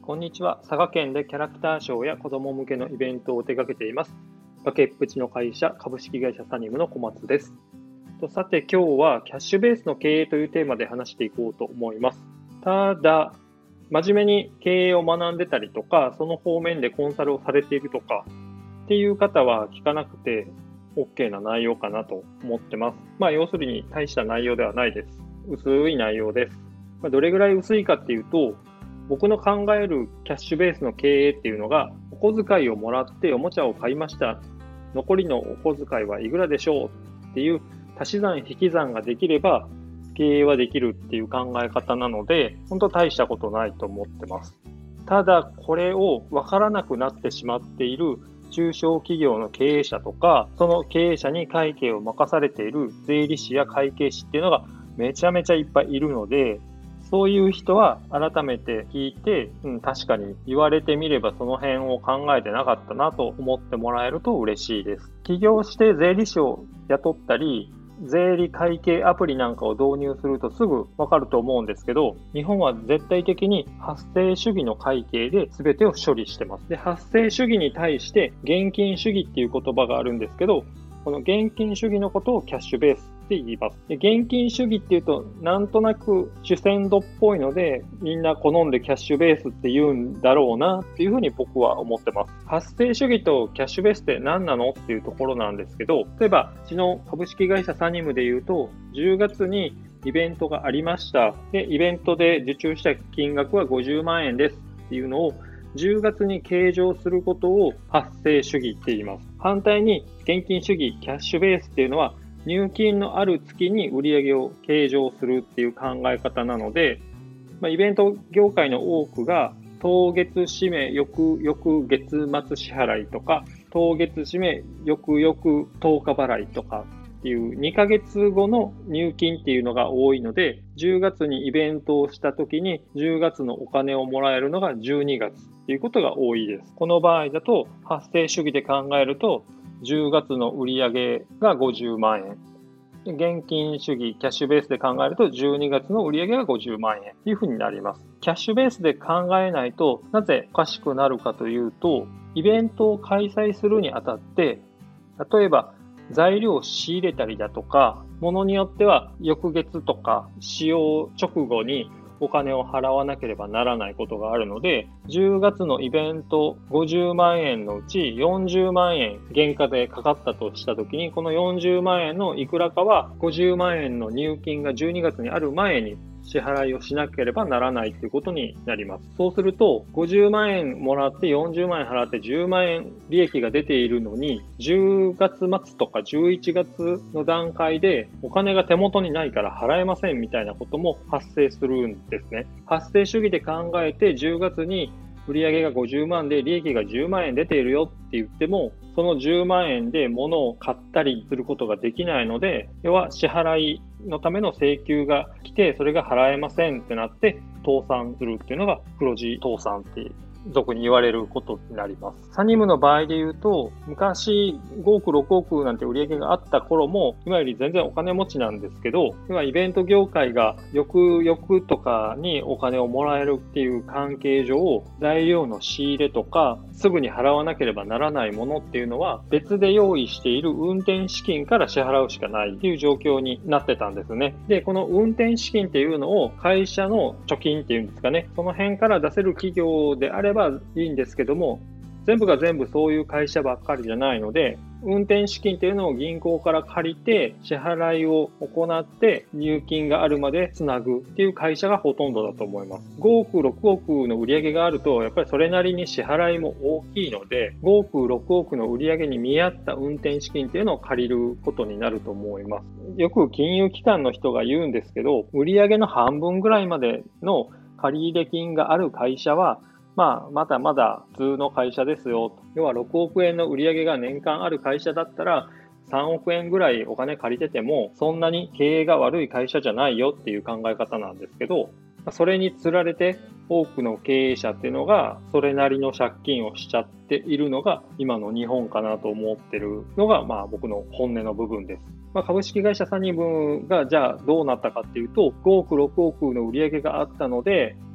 こんにちは。佐賀県でキャラクターショーや子ども向けのイベントを手掛けています。崖っぷちの会社、株式会社サニムの小松です。さて今日はキャッシュベースの経営というテーマで話していこうと思います。ただ、真面目に経営を学んでたりとか、その方面でコンサルをされているとかっていう方は聞かなくて OK な内容かなと思ってます。要するに大した内容ではないです。薄い内容です。どれぐらい薄いかっていうと、僕の考えるキャッシュベースの経営っていうのが、お小遣いをもらっておもちゃを買いました。残りのお小遣いはいくらでしょうっていう足し算引き算ができれば経営はできるっていう考え方なので、本当大したことないと思ってます。ただこれを分からなくなってしまっている中小企業の経営者とか、その経営者に会計を任されている税理士や会計士っていうのがめちゃめちゃいっぱいいるので、そういう人は改めて聞いて、確かに言われてみればその辺を考えてなかったなと思ってもらえると嬉しいです。起業して税理士を雇ったり、税理会計アプリなんかを導入するとすぐわかると思うんですけど、日本は絶対的に発生主義の会計で全てを処理してます。で、発生主義に対して現金主義っていう言葉があるんですけど、この現金主義のことをキャッシュベースって言います。で、現金主義っていうとなんとなく主戦度っぽいので、みんな好んでキャッシュベースって言うんだろうなっていうふうに僕は思ってます。発生主義とキャッシュベースって何なのっていうところなんですけど、例えばうちの株式会社サニムで言うと、10月にイベントがありました。で、イベントで受注した金額は50万円ですっていうのを10月に計上することを発生主義って言います。反対に現金主義、キャッシュベースっていうのは入金のある月に売上を計上するっていう考え方なので、イベント業界の多くが当月締め翌々月末支払いとか、当月締め翌々10日払いとかっていう2ヶ月後の入金っていうのが多いので、10月にイベントをした時に10月のお金をもらえるのが12月っていうことが多いです。この場合だと発生主義で考えると10月の売上が50万円。現金主義、キャッシュベースで考えると12月の売上が50万円というふうになります。キャッシュベースで考えないとなぜおかしくなるかというと、イベントを開催するにあたって、例えば材料を仕入れたりだとか、ものによっては翌月とか使用直後にお金を払わなければならないことがあるので、10月のイベント50万円のうち40万円原価でかかったとしたときに、この40万円のいくらかは50万円の入金が12月にある前に支払いをしなければならないということになります。そうすると50万円もらって40万円払って10万円利益が出ているのに、10月末とか11月の段階でお金が手元にないから払えませんみたいなことも発生するんですね。発生主義で考えて10月に売上が50万で利益が10万円出ているよって言っても、その10万円で物を買ったりすることができないので、要は支払いのための請求が来て、それが払えませんってなって倒産するっていうのが黒字倒産って俗に言われることになります。サニムの場合で言うと、昔5億6億なんて売り上げがあった頃も今より全然お金持ちなんですけど、今イベント業界が翌々とかにお金をもらえるっていう関係上、材料の仕入れとかすぐに払わなければならないものっていうのは別で用意している運転資金から支払うしかないっていう状況になってたんですね。で、この運転資金っていうのを会社の貯金っていうんですかね、その辺から出せる企業であればいいんですけども、全部が全部そういう会社ばっかりじゃないので、運転資金っていうのを銀行から借りて支払いを行って入金があるまでつなぐっていう会社がほとんどだと思います。5億6億の売り上げがあるとやっぱりそれなりに支払いも大きいので、5億6億の売り上げに見合った運転資金っていうのを借りることになると思います。よく金融機関の人が言うんですけど、売り上げの半分ぐらいまでの借入金がある会社はまだまだ普通の会社ですよと。要は6億円の売り上げが年間ある会社だったら3億円ぐらいお金借りててもそんなに経営が悪い会社じゃないよっていう考え方なんですけど、それにつられて多くの経営者っていうのがそれなりの借金をしちゃっているのが今の日本かなと思ってるのが僕の本音の部分です。株式会社サニムがじゃあどうなったかっていうと、5億6億の売り上げがあったので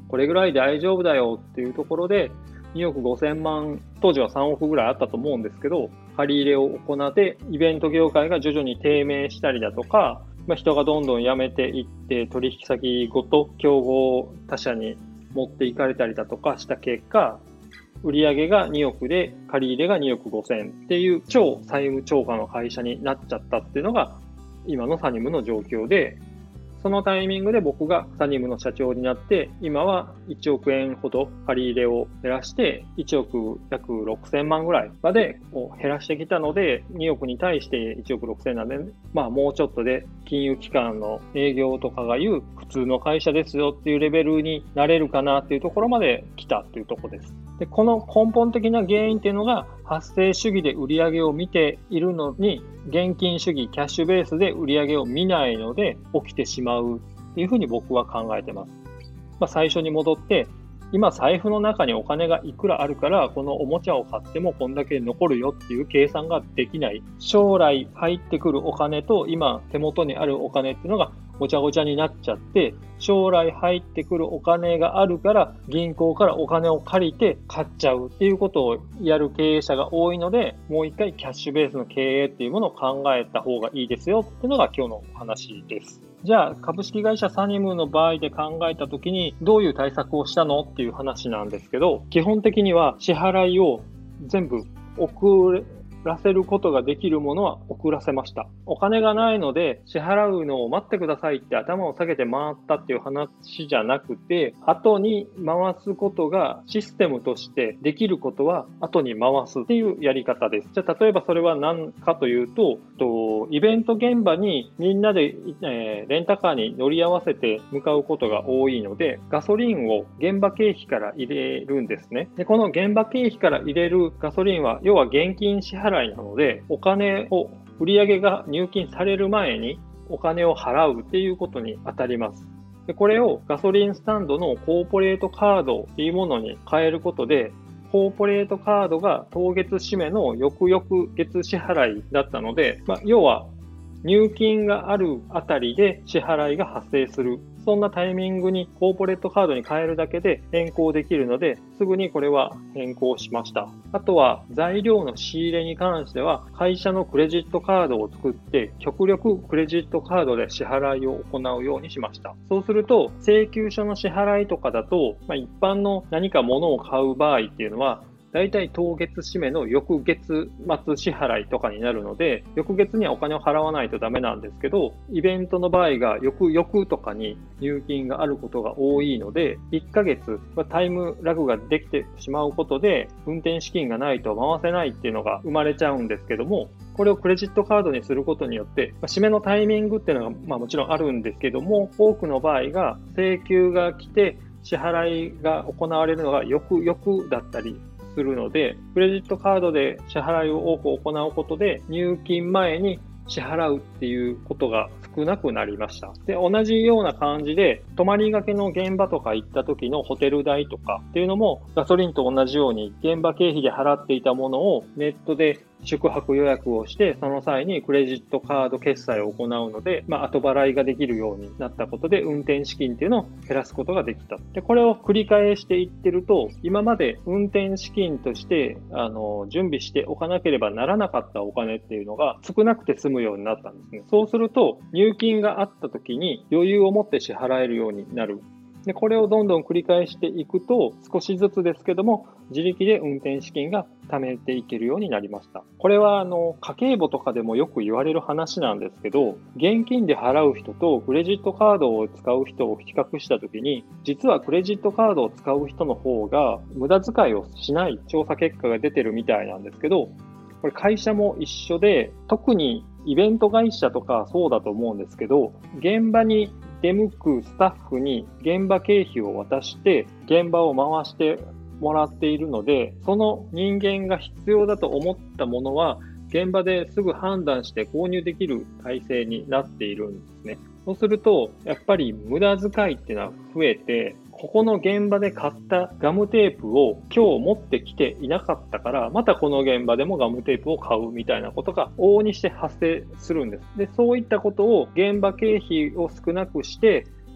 これぐらい大丈夫だよっていうところで、2億5000万、当時は3億ぐらいあったと思うんですけど、借り入れを行って、イベント業界が徐々に低迷したりだとか、人がどんどん辞めていって、取引先ごと競合他社に持っていかれたりだとかした結果、売上が2億で借り入れが2億5000っていう超債務超過の会社になっちゃったっていうのが今のサニムの状況で、そのタイミングで僕がサニムの社長になって、今は1億円ほど借り入れを減らして、1億約6000万ぐらいまで減らしてきたので、2億に対して1億6000なんで、もうちょっとで金融機関の営業とかが言う普通の会社ですよっていうレベルになれるかなっていうところまで来たっていうところです。で、この根本的な原因っていうのが、発生主義で売上を見ているのに、現金主義、キャッシュベースで売上を見ないので起きてしまうっていうふうに僕は考えてます。最初に戻って、今財布の中にお金がいくらあるから、このおもちゃを買ってもこんだけ残るよっていう計算ができない。将来入ってくるお金と今手元にあるお金っていうのがごちゃごちゃになっちゃって、将来入ってくるお金があるから銀行からお金を借りて買っちゃうっていうことをやる経営者が多いので、もう一回キャッシュベースの経営っていうものを考えた方がいいですよっていうのが今日のお話です。じゃあ株式会社サニムの場合で考えたときにどういう対策をしたのっていう話なんですけど、基本的には支払いを全部遅らせることができるものは遅らせました。お金がないので支払うのを待ってくださいって頭を下げて回ったっていう話じゃなくて、後に回すことがシステムとしてできることは後に回すっていうやり方です。じゃあ例えばそれは何かというと、イベント現場にみんなで、レンタカーに乗り合わせて向かうことが多いので、ガソリンを現場経費から入れるんですね。で、この現場経費から入れるガソリンは要は現金支払いなので、お金を売上が入金される前にお金を払うっていうことに当たります。で、これをガソリンスタンドのコーポレートカードっていうものに変えることで、コーポレートカードが当月締めの翌々月支払いだったので、要は入金があるあたりで支払いが発生する。そんなタイミングにコーポレートカードに変えるだけで変更できるので、すぐにこれは変更しました。あとは材料の仕入れに関しては、会社のクレジットカードを作って、極力クレジットカードで支払いを行うようにしました。そうすると、請求書の支払いとかだと、一般の何か物を買う場合っていうのは、だいたい当月締めの翌月末支払いとかになるので、翌月にはお金を払わないとダメなんですけど、イベントの場合が翌々とかに入金があることが多いので、1ヶ月タイムラグができてしまうことで、運転資金がないと回せないっていうのが生まれちゃうんですけども、これをクレジットカードにすることによって、締めのタイミングっていうのがもちろんあるんですけども、多くの場合が請求が来て支払いが行われるのが翌々だったりするので、クレジットカードで支払いを多く行うことで入金前に支払うっていうことが少なくなりました。で、同じような感じで泊まりがけの現場とか行った時のホテル代とかっていうのもガソリンと同じように現場経費で払っていたものをネットで宿泊予約をして、その際にクレジットカード決済を行うので、後払いができるようになったことで運転資金っていうのを減らすことができた。で、これを繰り返していってると、今まで運転資金として準備しておかなければならなかったお金っていうのが少なくて済むようになったんですね。そうすると入金があった時に余裕を持って支払えるようになる。で、これをどんどん繰り返していくと、少しずつですけども、自力で運転資金が貯めていけるようになりました。これは家計簿とかでもよく言われる話なんですけど、現金で払う人とクレジットカードを使う人を比較したときに、実はクレジットカードを使う人の方が無駄遣いをしない調査結果が出てるみたいなんですけど、これ会社も一緒で、特にイベント会社とかそうだと思うんですけど、現場に出向くスタッフに現場経費を渡して現場を回してもらっているので、その人間が必要だと思ったものは現場ですぐ判断して購入できる体制になっているんですね。そうするとやっぱり無駄遣いっていうのは増えて、ここの現場で買ったガムテープを今日持ってきていなかったから、またこの現場でもガムテープを買うみたいなことが往々にして発生するんです。で、そういったことを現場経費を少なくして、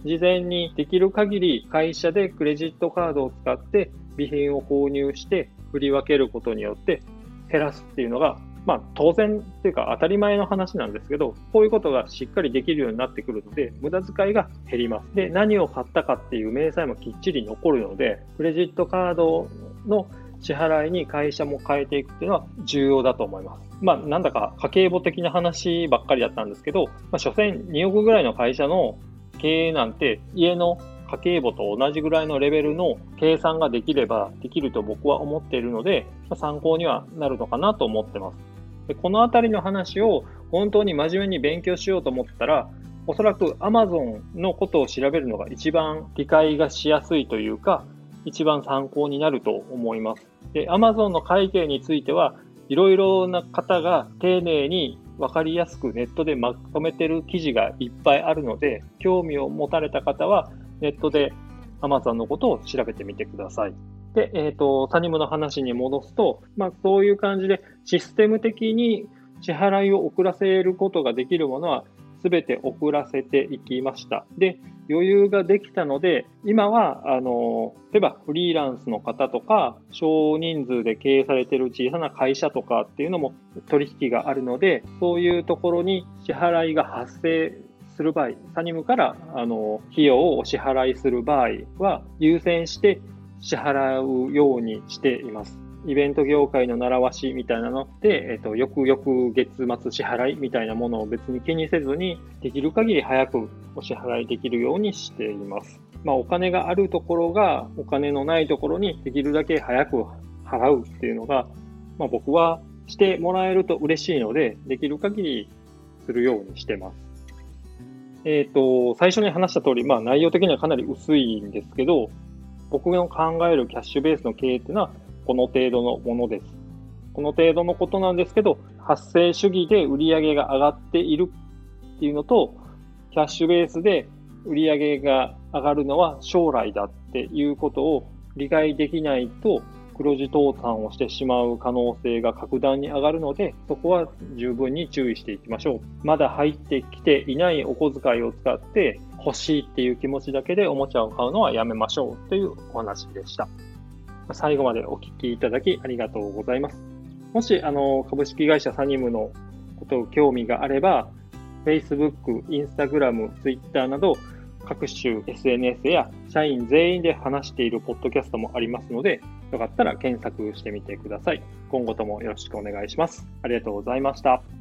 事前にできる限り会社でクレジットカードを使って備品を購入して振り分けることによって減らすっていうのが、当然っていうか当たり前の話なんですけど、こういうことがしっかりできるようになってくるので、無駄遣いが減ります。で、何を買ったかっていう明細もきっちり残るので、クレジットカードの支払いに会社も変えていくっていうのは重要だと思います。なんだか家計簿的な話ばっかりだったんですけど、所詮2億ぐらいの会社の経営なんて家の家計簿と同じぐらいのレベルの計算ができればできると僕は思っているので、参考にはなるのかなと思ってます。で、このあたりの話を本当に真面目に勉強しようと思ったら、おそらく Amazon のことを調べるのが一番理解がしやすいというか、一番参考になると思います。で、Amazon の会計についてはいろいろな方が丁寧に分かりやすくネットでまとめてる記事がいっぱいあるので、興味を持たれた方はネットで Amazon のことを調べてみてください。で、サニムの話に戻すと、そういう感じでシステム的に支払いを遅らせることができるものは全て遅らせていきました。で、余裕ができたので、今は、例えばフリーランスの方とか、少人数で経営されている小さな会社とかっていうのも取引があるので、そういうところに支払いが発生する場合、サニムから費用をお支払いする場合は、優先して支払うようにしています。イベント業界の習わしみたいなので、翌々月末支払いみたいなものを別に気にせずに、できる限り早くお支払いできるようにしています。お金があるところがお金のないところにできるだけ早く払うっていうのが、僕はしてもらえると嬉しいので、できる限りするようにしてます。最初に話した通り、内容的にはかなり薄いんですけど、僕の考えるキャッシュベースの経営っていうのはこの程度のものです。この程度のことなんですけど、発生主義で売上が上がっているっていうのと、キャッシュベースで売上が上がるのは将来だっていうことを理解できないと、黒字倒産をしてしまう可能性が格段に上がるので、そこは十分に注意していきましょう。まだ入ってきていないお小遣いを使って欲しいっていう気持ちだけでおもちゃを買うのはやめましょうというお話でした。最後までお聞きいただきありがとうございます。もし株式会社サニムのことを興味があれば、Facebook、Instagram、Twitter など各種 SNS や社員全員で話しているポッドキャストもありますので、よかったら検索してみてください。今後ともよろしくお願いします。ありがとうございました。